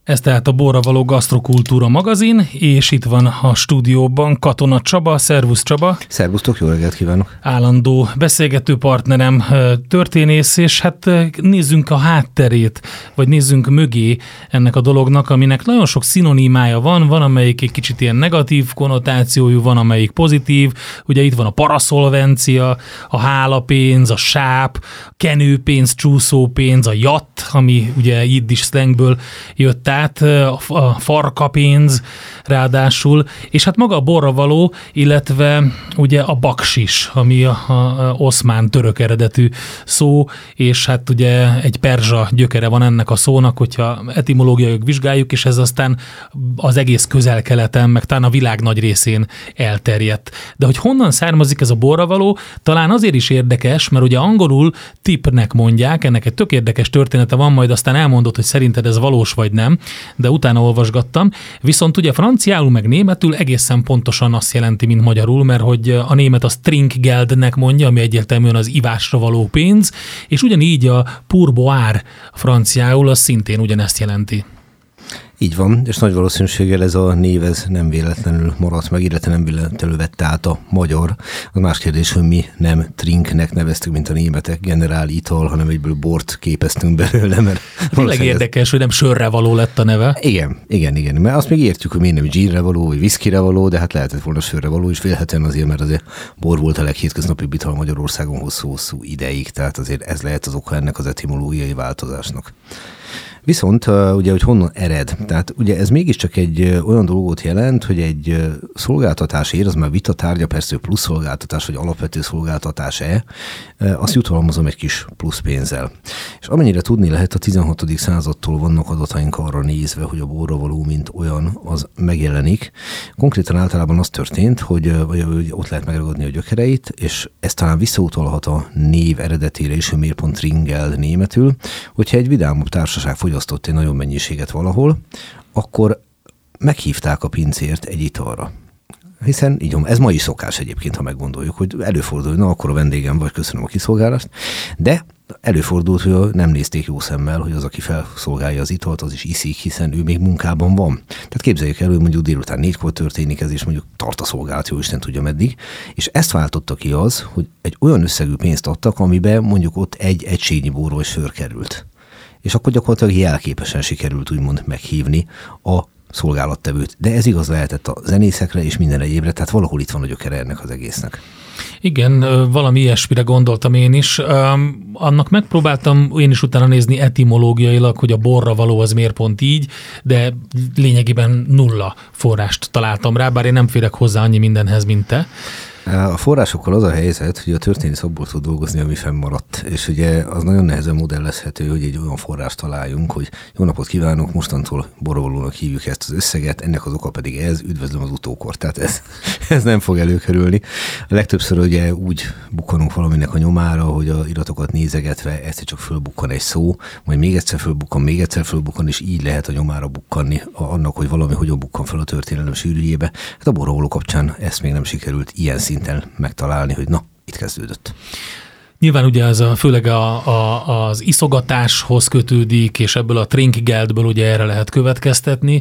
Ez tehát a Borra való gasztrokultúra magazin, és itt van a stúdióban Katona Csaba. Szervusz Csaba! Szervusztok, jó reggelt kívánok! Állandó beszélgető partnerem, történész, és hát nézzünk a hátterét, vagy nézzünk mögé ennek a dolognak, aminek nagyon sok szinonimája van, amelyik egy kicsit ilyen negatív konnotációjú, van amelyik pozitív, ugye itt van a paraszolvencia, a hálapénz, a sáp, a kenőpénz, csúszópénz, a jatt, ami ugye jiddisch szlengből jött át, a farkapénz ráadásul, és hát maga a borra való, illetve ugye a baksis, ami a oszmán török eredetű szó, és hát ugye egy perzsa gyökere van ennek a szónak, hogyha etimológiailag vizsgáljuk, és ez aztán az egész Közel-Keleten, meg talán a világ nagy részén elterjedt. De hogy honnan származik ez a borra való, talán azért is érdekes, mert ugye angolul tipnek mondják, ennek egy tök érdekes története van, majd aztán elmondod, hogy szerinted ez valós vagy nem, de utána olvasgattam. Viszont ugye franciául meg németül egészen pontosan azt jelenti, mint magyarul, mert hogy a német az Trinkgeldnek mondja, ami egyértelműen az ivásra való pénz, és ugyanígy a pourboire franciául az szintén ugyanezt jelenti. Így van, és nagy valószínűséggel ez a név ez nem véletlenül maradt meg, illetve nem véletlenül vette át a magyar. Az más kérdés, hogy mi nem trinknek neveztük, mint a németek, generál ital, hanem egyből bort képeztünk belőle. Mert tényleg érdekes, hogy nem sörre való lett a neve. Igen. Mert azt még értjük, hogy miért nem ginre való, vagy viszkire való, de hát lehetett volna sörre való, és vélhetően azért, mert azért bor volt a leghétköznapibb ital Magyarországon hosszú ideig, tehát azért ez lehet az oka ennek az etimológiai változásnak. Viszont ugye, hogy honnan ered, tehát ugye ez mégiscsak egy olyan dolgot jelent, hogy egy szolgáltatásért, az már vita tárgya, persze plusz szolgáltatás, vagy alapvető szolgáltatás-e, azt jutalmazom egy kis plusz pénzzel. És amennyire tudni lehet, a 16. századtól vannak adataink arra nézve, hogy a borra való, mint olyan, az megjelenik. Konkrétan általában az történt, hogy ott lehet megragadni a gyökereit, és ez talán visszautalhat a név eredetére is, hogy miért pont Tringeld németül, hogyha egy vidámabb társaság fogyasztott egy nagyon mennyiséget valahol, akkor meghívták a pincért egy italra. Hiszen így ez ma is szokás egyébként, ha meggondoljuk, hogy előfordul, hogy na akkor a vendégem vagy, köszönöm a kiszolgálást, de előfordult, hogy nem nézték jó szemmel, hogy az, aki felszolgálja az italt, az is iszik, hiszen ő még munkában van. Tehát képzeljük el, hogy mondjuk délután 4-kor történik ez, és mondjuk tart a szolgálat, jó Isten tudja meddig, és ezt váltotta ki az, hogy egy olyan összegű pénzt adtak, amiben mondjuk ott egy egységnyi bor vagy sör került. És akkor gyakorlatilag jelképesen sikerült úgymond meghívni a szolgálattevőt. De ez igaz lehetett a zenészekre és minden egyébre, tehát valahol itt van a gyökere ennek az egésznek. Igen, valami ilyesmire gondoltam én is. Annak megpróbáltam én is utána nézni etimológiailag, hogy a borra való az miért pont így, de lényegében nulla forrást találtam rá, bár én nem férek hozzá annyi mindenhez, mint te. A forrásokkal az a helyzet, hogy a történész abból tud dolgozni, ami fennmaradt, és ugye az nagyon nehezen modellezhető, hogy egy olyan forrást találjunk, hogy jó napot kívánok, mostantól borravalónak hívjuk ezt az összeget, ennek az oka pedig ez, üdvözlöm az utókort, tehát ez nem fog előkerülni. A legtöbbször ugye úgy bukkanunk valaminek a nyomára, hogy a iratokat nézegetve egyszer csak fölbukkan egy szó, majd még egyszer fölbukkan, és így lehet a nyomára bukkanni annak, hogy valami hogyan bukkan fel a történelem sűrűjébe. Hát a borravaló kapcsán ezt még nem sikerült ilyen szinten megtalálni, hogy na, itt kezdődött. Nyilván ugye ez főleg az iszogatáshoz kötődik, és ebből a Trinkgeldből ugye erre lehet következtetni.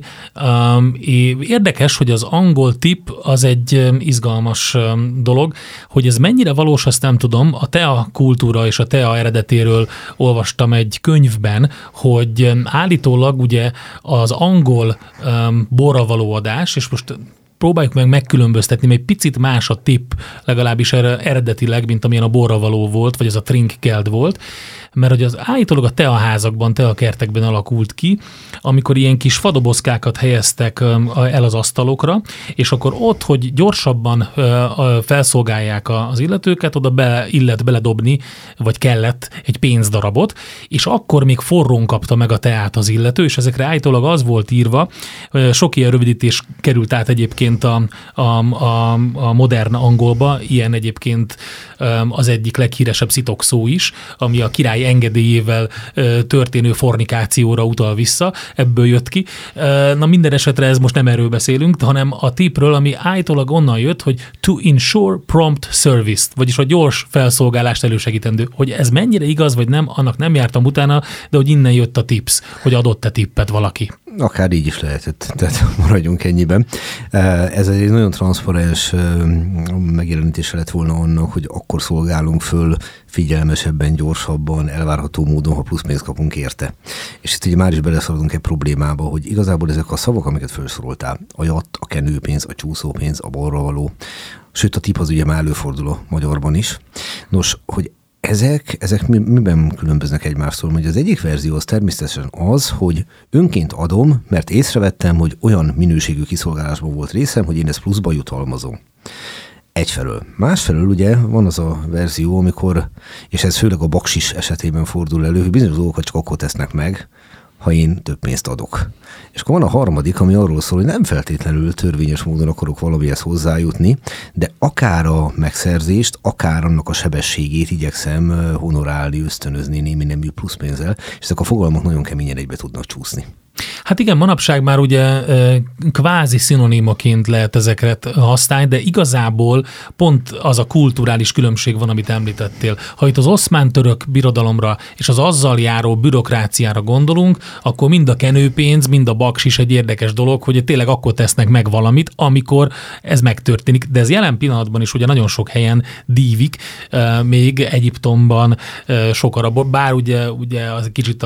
Érdekes, hogy az angol tip az egy izgalmas dolog, hogy ez mennyire valós, azt nem tudom. A tea kultúra és a tea eredetéről olvastam egy könyvben, hogy állítólag ugye az angol borra való adás, és most próbáljuk meg megkülönböztetni, mert egy picit más a tipp, legalábbis eredetileg, mint amilyen a borra való volt, vagy az a Trinkgeld volt, mert hogy az állítólag a teaházakban, teakertekben alakult ki, amikor ilyen kis fadobozkákat helyeztek el az asztalokra, és akkor ott, hogy gyorsabban felszolgálják az illetőket, oda illet beledobni, vagy kellett egy pénzdarabot, és akkor még forrón kapta meg a teát az illető, és ezekre állítólag az volt írva, sok ilyen rövidítés került át egyébként a modern angolba, ilyen egyébként az egyik leghíresebb szitokszó is, ami a király engedélyével történő fornikációra utal vissza, ebből jött ki. Na minden esetre ez most nem erről beszélünk, hanem a tipről, ami állítólag onnan jött, hogy to ensure prompt service, vagyis a gyors felszolgálást elősegítendő. Hogy ez mennyire igaz, vagy nem, annak nem jártam utána, de hogy innen jött a tips, hogy adott-e tippet valaki. Akár így is lehetett, tehát maradjunk ennyiben. Ez egy nagyon transzparens megjelenítése lett volna annak, hogy akkor szolgálunk föl figyelmesebben, gyorsabban, elvárható módon, ha plusz pénzt kapunk érte. És itt ugye már is beleszaladunk egy problémába, hogy igazából ezek a szavak, amiket felsoroltál, a jatt, a kenőpénz, a csúszópénz, a balra való, sőt a tip az ugye már előfordul a magyarban is. Nos, hogy ezek miben különböznek egymástól? Hogy az egyik verzió az természetesen az, hogy önként adom, mert észrevettem, hogy olyan minőségű kiszolgálásban volt részem, hogy én ezt pluszba jutalmazom. Egyfelől. Másfelől ugye van az a verzió, amikor, és ez főleg a baksis esetében fordul elő, hogy bizonyos dolgokat csak akkor tesznek meg, ha én több pénzt adok. És akkor van a harmadik, ami arról szól, hogy nem feltétlenül törvényes módon akarok valamihez hozzájutni, de akár a megszerzést, akár annak a sebességét igyekszem honorálni, ösztönözni némi nemű pluszpénzzel, és ezek a fogalmak nagyon keményen egybe tudnak csúszni. Hát igen, manapság már ugye kvázi szinonimaként lehet ezeket használni, de igazából pont az a kulturális különbség van, amit említettél. Ha itt az oszmán-török birodalomra és az azzal járó bürokráciára gondolunk, akkor mind a kenőpénz, mind a baksis egy érdekes dolog, hogy tényleg akkor tesznek meg valamit, amikor ez megtörténik. De ez jelen pillanatban is ugye nagyon sok helyen dívik, még Egyiptomban sok arab, bár ugye az kicsit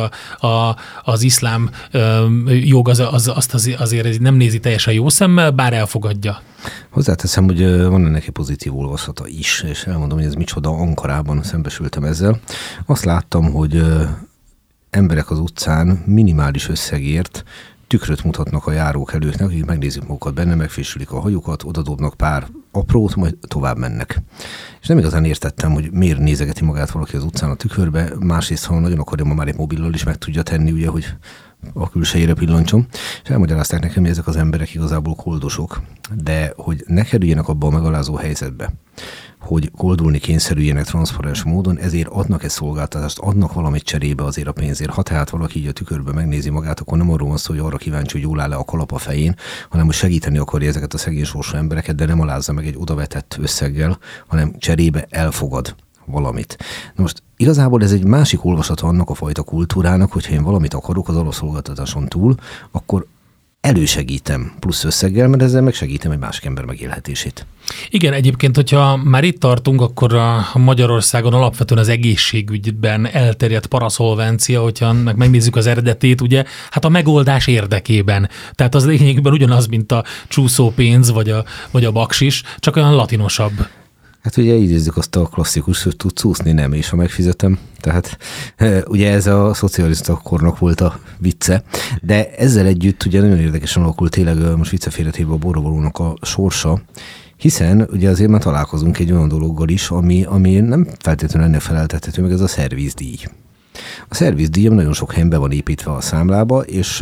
az iszlám jog azért nem nézi teljesen jó szemmel, bár elfogadja. Hozzáteszem, hogy van ennek egy pozitív olvasata is, és elmondom, hogy ez micsoda. Ankarában szembesültem ezzel. Azt láttam, hogy emberek az utcán minimális összegért tükröt mutatnak a járókelőknek, akik megnézik magukat benne, megfésülik a hajukat, odadobnak pár aprót, majd tovább mennek. És nem igazán értettem, hogy miért nézegeti magát valaki az utcán a tükörbe, másrészt, ha nagyon akarja, ma már egy mobillal is meg tudja tenni, ugye, hogy a külsejére pillancsom, és elmagyarázták nekem, hogy ezek az emberek igazából koldosok, de hogy ne kerüljenek abba a megalázó helyzetbe, hogy koldulni kényszerüljenek transzparens módon, ezért adnak egy szolgáltatást, adnak valamit cserébe azért a pénzért. Ha tehát valaki így a tükörbe megnézi magát, akkor nem arról van szó, hogy arra kíváncsi, hogy jól áll-e a kalap a fején, hanem hogy segíteni akarja ezeket a szegény sorsú embereket, de nem alázza meg egy odavetett összeggel, hanem cserébe elfogad valamit. Na most igazából ez egy másik olvasata annak a fajta kultúrának, hogyha én valamit akarok az alapszolgáltatáson túl, akkor elősegítem plusz összeggel, mert ezzel megsegítem egy másik ember megélhetését. Igen, egyébként, hogyha már itt tartunk, akkor a Magyarországon alapvetően az egészségügyben elterjedt paraszolvencia, hogyha megnézzük az eredetét, ugye, hát a megoldás érdekében. Tehát az lényegben ugyanaz, mint a csúszópénz vagy a baksis, csak olyan latinosabb. Hát ugye idézzük azt a klasszikus, hogy tudsz úszni, nem, és ha megfizetem. Tehát ugye ez a szocialista kornak volt a vicce, de ezzel együtt ugye nagyon érdekesen alakult tényleg most viccefélretéve a borravalónak a sorsa, hiszen ugye azért már találkozunk egy olyan dologgal is, ami nem feltétlenül ennek feleltethető, meg ez a szervizdíj. A szervizdíj nagyon sok helyen be van építve a számlába, és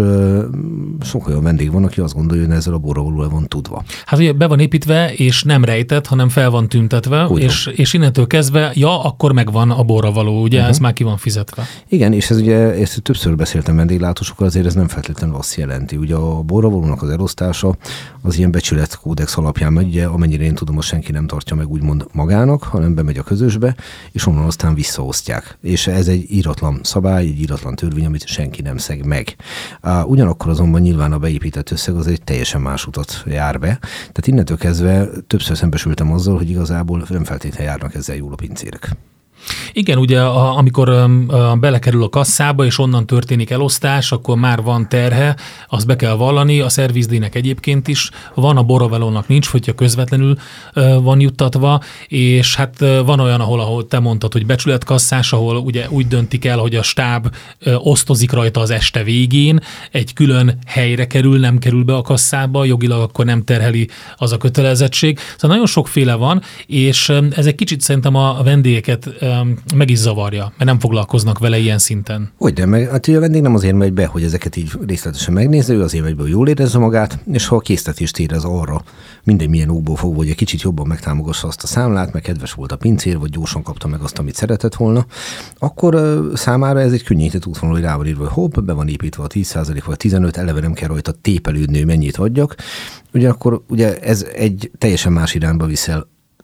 sok olyan vendég van, aki azt gondolja, hogy ezzel a borravalóra van tudva. Hát ugye be van építve, és nem rejtett, hanem fel van tüntetve, és innentől kezdve, akkor megvan a borravaló, ugye ez már ki van fizetve. Igen, és ez ugye, ezt többször beszéltem vendéglátósokkal, azért ez nem feltétlenül azt jelenti. Ugye a borravalónak az elosztása az ilyen becsületkódex alapján megy, ugye, amennyire én tudom, azt senki nem tartja meg úgymond magának, hanem bemegy a közösbe, és onnan aztán visszaosztják. És ez egy íratlan szabály, egy íratlan törvény, amit senki nem szeg meg. Ugyanakkor azonban nyilván a beépített összeg az egy teljesen más utat jár be. Tehát innentől kezdve többször szembesültem azzal, hogy igazából nem feltétlenül járnak ezzel jól a pincérek. Igen, ugye amikor belekerül a kasszába, és onnan történik elosztás, akkor már van terhe, azt be kell vallani, a szervizdíjnek egyébként is van, a borravalónak nincs, hogyha közvetlenül van juttatva, és hát van olyan, ahol te mondtad, hogy becsületkasszás, ahol ugye úgy döntik el, hogy a stáb osztozik rajta az este végén, egy külön helyre kerül, nem kerül be a kasszába, jogilag akkor nem terheli az a kötelezettség. Szóval nagyon sokféle van, és ez egy kicsit szerintem a vendégeket meg is zavarja, mert nem foglalkoznak vele ilyen szinten. Hogyne, meg hát a vendég nem azért megy be, hogy ezeket így részletesen megnézze, ő azért megy be, hogy jól érezze magát, és ha a késztetést érez arra, minden milyen okból fogva, hogy egy kicsit jobban megtámogassa azt a számlát, meg kedves volt a pincér, vagy gyorsan kapta meg azt, amit szeretett volna, akkor számára ez egy könnyített útvonal, hogy rá van írva, hogy hopp, be van építve a 10% vagy 15%, eleve nem kell rajta tépelődni, mennyit adjak. Ugyanakkor ugye ez egy teljesen más irányba viszel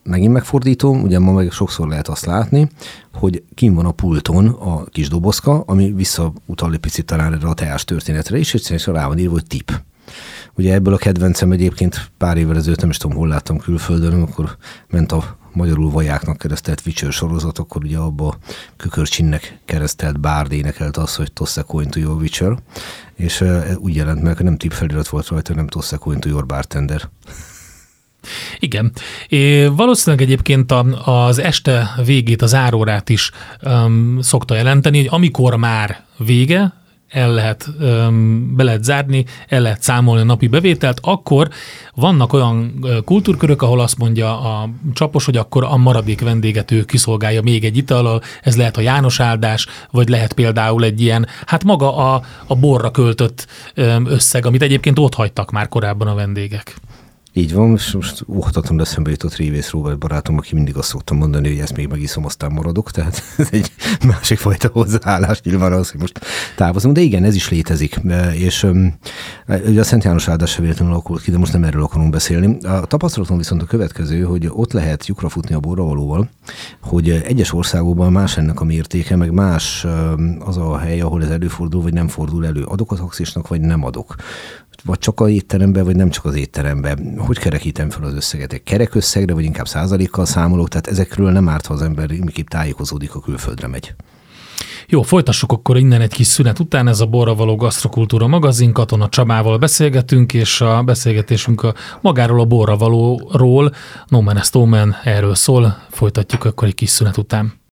megint megfordítom, ugye ma meg sokszor lehet azt látni, hogy kim van a pulton a kis dobozka, ami visszautal egy picit talán erre a teás történetre is, és rá van írva, hogy tip. Ugye ebből a kedvencem egyébként pár évvel ezelőtt, nem is tudom, hol láttam külföldön, akkor ment a magyarul vajáknak keresztelt Witcher sorozat, akkor ugye abba a Kökörcsinnek keresztelt Bárd énekelt az, hogy Toss a coin to your Witcher, és úgy jelent meg, hogy nem tip felirat volt rajta, nem Toss a coin to your bartender. Igen. Valószínűleg egyébként az este végét, az árórát is szokta jelenteni, hogy amikor már vége, be lehet zárni, el lehet számolni a napi bevételt, akkor vannak olyan kultúrkörök, ahol azt mondja a csapos, hogy akkor a maradék vendéget ő kiszolgálja még egy itallal, ez lehet a János áldás, vagy lehet például egy ilyen, hát maga a borra költött összeg, amit egyébként ott hagytak már korábban a vendégek. Így van, és most óhatatlan eszembe jutott Révész Róbert barátom, aki mindig azt szoktam mondani, hogy ezt még megiszom, aztán maradok, tehát ez egy másik fajta hozzáállás nyilván az, hogy most távozunk, de igen, ez is létezik, és ugye a Szent János áldás sem véletlenül alakult ki, de most nem erről akarunk beszélni. A tapasztalatom viszont a következő, hogy ott lehet lyukra futni a borravalóval, hogy egyes országokban más ennek a mértéke, meg más az a hely, ahol ez előfordul, vagy nem fordul elő. Adok a taxisnak, vagy nem adok. Vagy csak az étteremben, vagy nem csak az étteremben. Hogy kerekítem fel az összeget? Egy kerek összegre, vagy inkább százalékkal számolok? Tehát ezekről nem árt, ha az ember mindenképp tájékozódik, a külföldre megy. Jó, folytassuk akkor innen egy kis szünet után. Ez a Borra való gasztrokultúra magazin, Katona Csabával beszélgetünk, és a beszélgetésünk magáról a borra valóról, No Man is Omen, erről szól. Folytatjuk akkor egy kis szünet után.